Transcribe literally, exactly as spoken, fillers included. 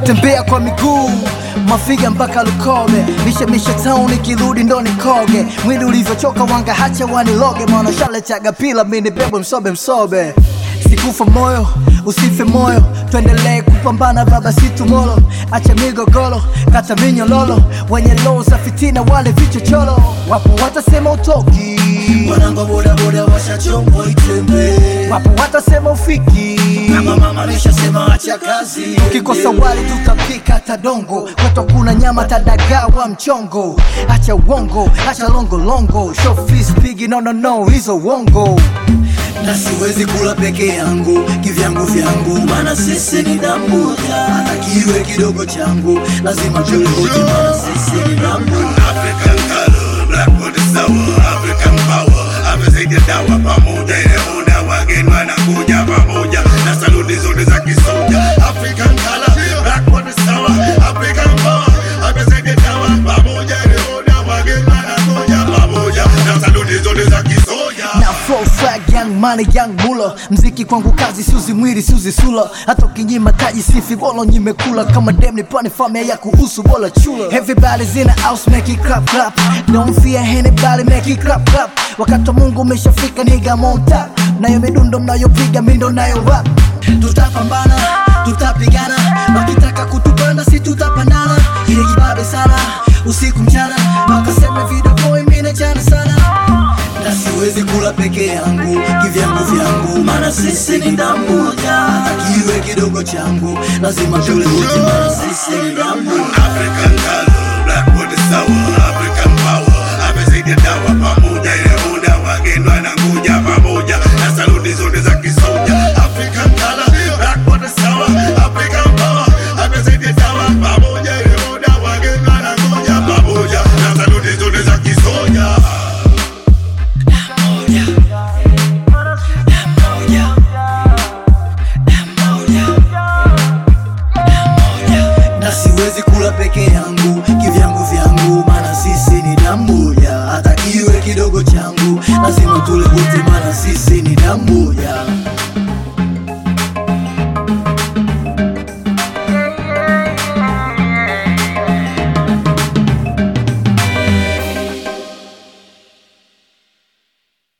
natembea kwa miguu mafiga mpaka Lukobe, mishe mishe town nikirudi ndo nikoge, mwili ulivyochoka wanga hacha waniloge, mwana shale chaga pila mini bebo msobe msobe. Sikufa moyo, usife moyo, tuendelee kupambana baba si tomorrow. Acha migogoro, kata minyololo, wenye low za fitina wale vichocholo. Wapo watasema utoki, wanangu boda boda washa chombo itembe. wapo watasema ufiki, mama mama nisha sema acha kazi. ukikosa wali tutapika tadongo, kwetu kuna nyama tadagawa mchongo. Acha uongo, acha longo longo, show face pigi no no no hizo uongo. Na siwezi kula peke yangu, kivyangu vyangu, mana sisi ni damu moja. Hata kiwe kidogo changu, lazima tule wote, mana sisi ni damu moja. African color, black body sour, African power. Amesaidia dawa pamoja, ile muda wageni wanakuja pamoja, na saluti zote za kisoja. African color, black body sour, African power. Amesaidia dawa pamoja, ile muda wageni wanakuja pamoja, na saluti zote za kisoja. Na flow swag young money young mula, mziki kwangu kazi suzi mwili suzi sula. Hata ukinyima taji sifi bolo nyimekula, kama dem ni pane familia ya kuhusu bola chula. Everybody's in the house make it clap clap, don't fear anybody make it clap clap. Wakati Mungu umeshafika nigga monta, nayo midundo mnayopiga mindo nayo rap. Tutapambana, tutapigana, wakitaka kutupanda si tutapandana. Ile kibabe sana, usiku mchana, wakaseme video boy mine chana sana. Na siwezi kula peke yangu, kivyangu vyangu, mana sisi ni damu moja. Hata kiwe kidogo changu, lazima tule wote, mana sisi ni damu moja. African color, black body sour, African power. Amesaidia dawa pamoja, ile muda wageni wanakuja pamoja, na saluti zote za kisoja. African color, black body sour, African power. Amesaidia dawa pamoja, ile muda wageni wanakuja pamoja, na saluti zote za kisoja. Na siwezi kula peke yangu,